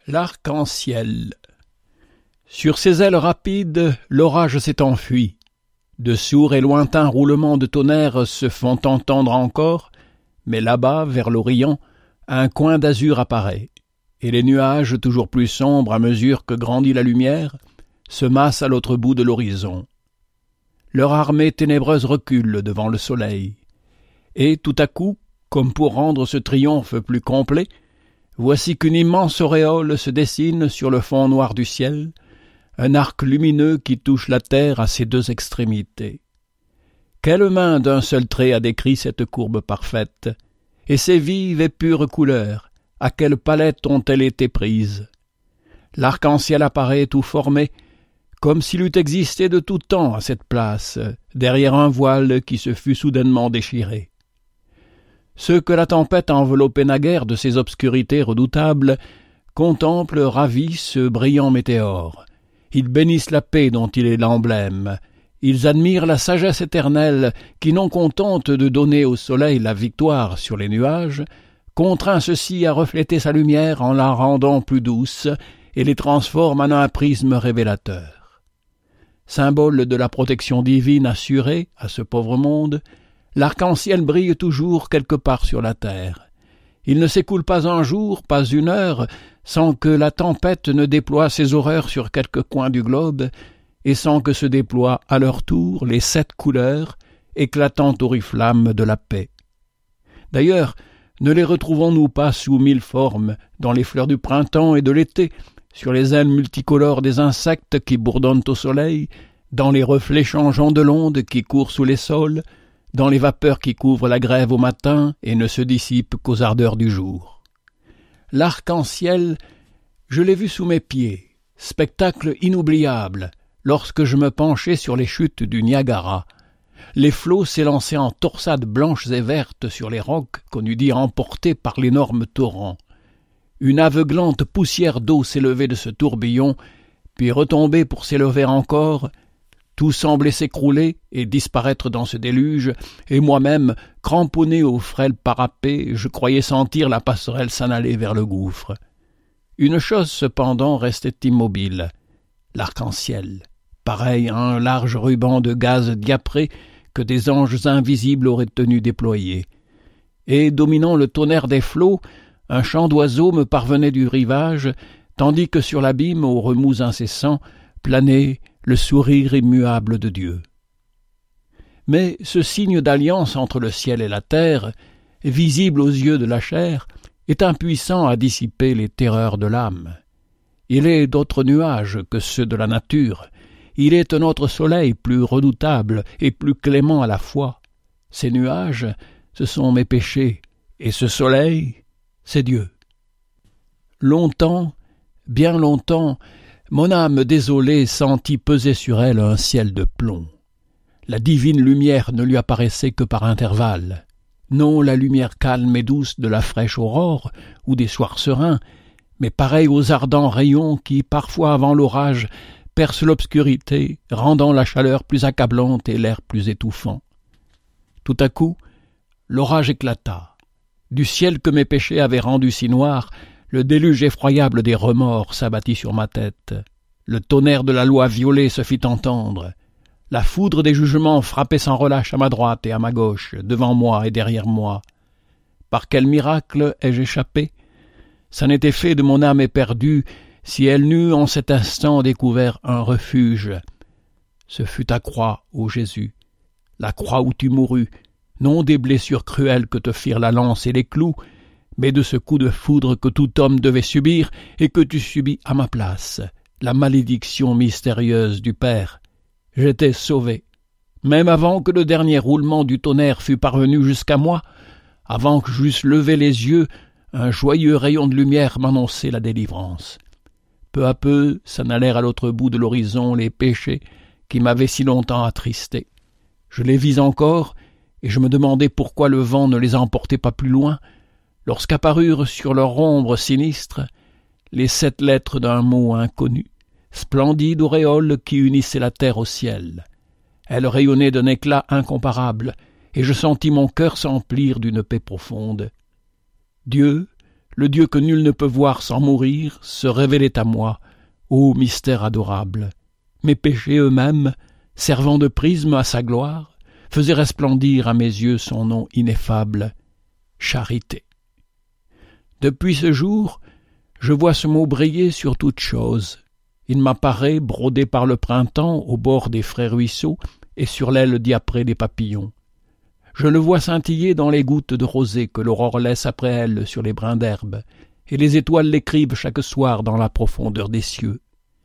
L'arc-en-ciel. Sur ses ailes rapides, l'orage s'est enfui. De sourds et lointains roulements de tonnerre se font entendre encore, mais là-bas, vers l'Orient, un coin d'azur apparaît, et les nuages, toujours plus sombres à mesure que grandit la lumière, se massent à l'autre bout de l'horizon. Leur armée ténébreuse recule devant le soleil, et tout à coup, comme pour rendre ce triomphe plus complet, voici qu'une immense auréole se dessine sur le fond noir du ciel, un arc lumineux qui touche la terre à ses deux extrémités. Quelle main d'un seul trait a décrit cette courbe parfaite, et ces vives et pures couleurs, à quelle palette ont-elles été prises? L'arc-en-ciel apparaît tout formé, comme s'il eût existé de tout temps à cette place, derrière un voile qui se fût soudainement déchiré. Ceux que la tempête enveloppait naguère de ces obscurités redoutables contemplent ravis ce brillant météore. Ils bénissent la paix dont il est l'emblème. Ils admirent la sagesse éternelle qui, non contente de donner au soleil la victoire sur les nuages, contraint ceux-ci à refléter sa lumière en la rendant plus douce et les transforme en un prisme révélateur. Symbole de la protection divine assurée à ce pauvre monde, l'arc-en-ciel brille toujours quelque part sur la terre. Il ne s'écoule pas un jour, pas une heure, sans que la tempête ne déploie ses horreurs sur quelque coin du globe, et sans que se déploient à leur tour les 7 couleurs, éclatant oriflammes de la paix. D'ailleurs, ne les retrouvons-nous pas sous 1000 formes, dans les fleurs du printemps et de l'été, sur les ailes multicolores des insectes qui bourdonnent au soleil, dans les reflets changeants de l'onde qui court sous les sols, dans les vapeurs qui couvrent la grève au matin et ne se dissipent qu'aux ardeurs du jour. L'arc-en-ciel, je l'ai vu sous mes pieds, spectacle inoubliable, lorsque je me penchais sur les chutes du Niagara. Les flots s'élançaient en torsades blanches et vertes sur les rocs qu'on eût dit emportés par l'énorme torrent. Une aveuglante poussière d'eau s'élevait de ce tourbillon, puis retombait pour s'élever encore. Tout semblait s'écrouler et disparaître dans ce déluge, et moi-même, cramponné au frêle parapet, je croyais sentir la passerelle s'en aller vers le gouffre. Une chose cependant restait immobile, l'arc-en-ciel, pareil à un large ruban de gaz diapré que des anges invisibles auraient tenu déployé. Et, dominant le tonnerre des flots, un chant d'oiseaux me parvenait du rivage, tandis que sur l'abîme, aux remous incessants, planait le sourire immuable de Dieu. Mais ce signe d'alliance entre le ciel et la terre, visible aux yeux de la chair, est impuissant à dissiper les terreurs de l'âme. Il est d'autres nuages que ceux de la nature. Il est un autre soleil plus redoutable et plus clément à la fois. Ces nuages, ce sont mes péchés, et ce soleil, c'est Dieu. Longtemps, bien longtemps, mon âme désolée sentit peser sur elle un ciel de plomb. La divine lumière ne lui apparaissait que par intervalles. Non la lumière calme et douce de la fraîche aurore ou des soirs sereins, mais pareille aux ardents rayons qui, parfois avant l'orage, percent l'obscurité, rendant la chaleur plus accablante et l'air plus étouffant. Tout à coup, l'orage éclata. Du ciel que mes péchés avaient rendu si noir, le déluge effroyable des remords s'abattit sur ma tête. Le tonnerre de la loi violée se fit entendre. La foudre des jugements frappait sans relâche à ma droite et à ma gauche, devant moi et derrière moi. Par quel miracle ai-je échappé? Ça n'était fait de mon âme éperdue si elle n'eût en cet instant découvert un refuge. Ce fut ta croix, ô Jésus, la croix où tu mourus, non des blessures cruelles que te firent la lance et les clous, mais de ce coup de foudre que tout homme devait subir et que tu subis à ma place, la malédiction mystérieuse du Père. J'étais sauvé, même avant que le dernier roulement du tonnerre fût parvenu jusqu'à moi, avant que j'eusse levé les yeux, un joyeux rayon de lumière m'annonçait la délivrance. Peu à peu s'en allèrent à l'autre bout de l'horizon les péchés qui m'avaient si longtemps attristé. Je les vis encore, et je me demandais pourquoi le vent ne les emportait pas plus loin, lorsqu'apparurent sur leur ombre sinistre les 7 lettres d'un mot inconnu, splendide auréole qui unissait la terre au ciel. Elle rayonnait d'un éclat incomparable, et je sentis mon cœur s'emplir d'une paix profonde. Dieu, le Dieu que nul ne peut voir sans mourir, se révélait à moi, ô mystère adorable. Mes péchés eux-mêmes, servant de prisme à sa gloire, faisaient resplendir à mes yeux son nom ineffable, charité. Depuis ce jour, je vois ce mot briller sur toute chose. Il m'apparaît brodé par le printemps au bord des frais ruisseaux et sur l'aile diaprée des papillons. Je le vois scintiller dans les gouttes de rosée que l'aurore laisse après elle sur les brins d'herbe, et les étoiles l'écrivent chaque soir dans la profondeur des cieux.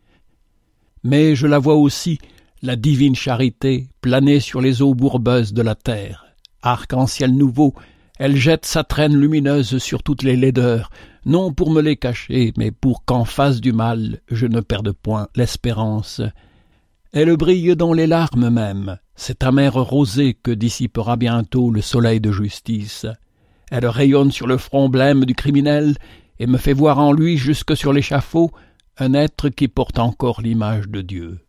Mais je la vois aussi, la divine charité, planer sur les eaux bourbeuses de la terre. Arc-en-ciel nouveau, elle jette sa traîne lumineuse sur toutes les laideurs, non pour me les cacher, mais pour qu'en face du mal, je ne perde point l'espérance. Elle brille dans les larmes même, cette amère rosée que dissipera bientôt le soleil de justice. Elle rayonne sur le front blême du criminel et me fait voir en lui jusque sur l'échafaud un être qui porte encore l'image de Dieu.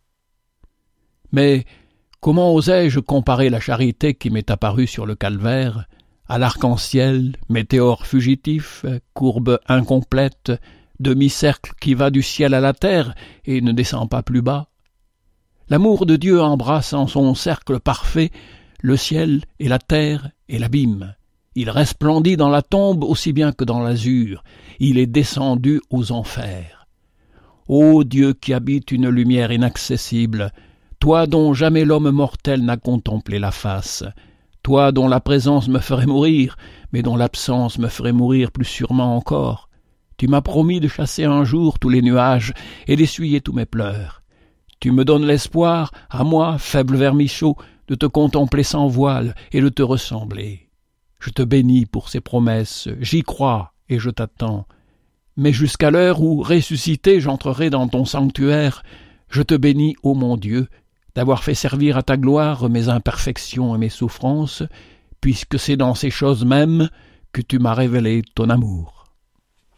Mais comment osais-je comparer la charité qui m'est apparue sur le calvaire à l'arc-en-ciel, météore fugitif, courbe incomplète, demi-cercle qui va du ciel à la terre et ne descend pas plus bas? L'amour de Dieu embrasse en son cercle parfait le ciel et la terre et l'abîme. Il resplendit dans la tombe aussi bien que dans l'azur. Il est descendu aux enfers. Ô Dieu qui habites une lumière inaccessible, toi dont jamais l'homme mortel n'a contemplé la face, toi dont la présence me ferait mourir, mais dont l'absence me ferait mourir plus sûrement encore, tu m'as promis de chasser un jour tous les nuages et d'essuyer tous mes pleurs. Tu me donnes l'espoir, à moi, faible vermichot, de te contempler sans voile et de te ressembler. Je te bénis pour ces promesses, j'y crois et je t'attends. Mais jusqu'à l'heure où, ressuscité, j'entrerai dans ton sanctuaire, je te bénis, ô mon Dieu, d'avoir fait servir à ta gloire mes imperfections et mes souffrances, puisque c'est dans ces choses mêmes que tu m'as révélé ton amour.